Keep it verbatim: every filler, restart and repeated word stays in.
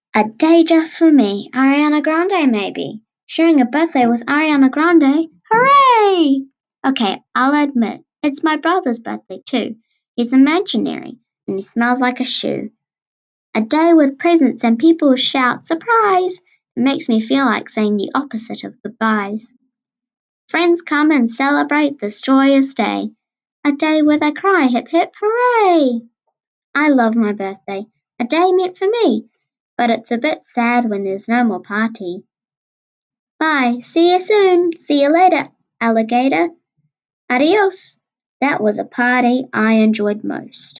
A day just for me, Ariana Grande maybe. Sharing a birthday with Ariana Grande, hooray! Okay, I'll admit, it's my brother's birthday too. He's imaginary, and he smells like a shoe. A day with presents and people shout, surprise! It makes me feel like saying the opposite of goodbyes. Friends come and celebrate this joyous day. A day where they cry, hip hip hooray! I love my birthday, a day meant for me, but it's a bit sad when there's no more party. Bye, see you soon, see you later, alligator. Adios. That was a party I enjoyed most.